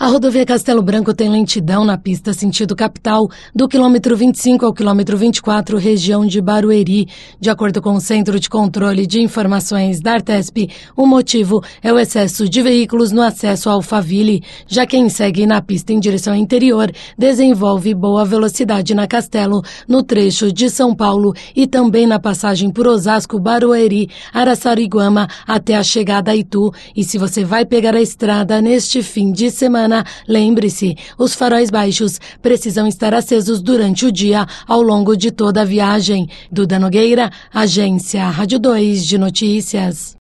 A rodovia Castelo Branco tem lentidão na pista sentido capital, do quilômetro 25 ao quilômetro 24, região de Barueri. De acordo com o Centro de Controle de Informações da Artesp, o motivo é o excesso de veículos no acesso ao Alphaville. Já quem segue na pista em direção interior desenvolve boa velocidade na Castelo, no trecho de São Paulo e também na passagem por Osasco, Barueri, Araçariguama até a chegada a Itu. E se você vai pegar a estrada neste fim de semana, lembre-se, os faróis baixos precisam estar acesos durante o dia ao longo de toda a viagem. Duda Nogueira, Agência Rádio 2 de Notícias.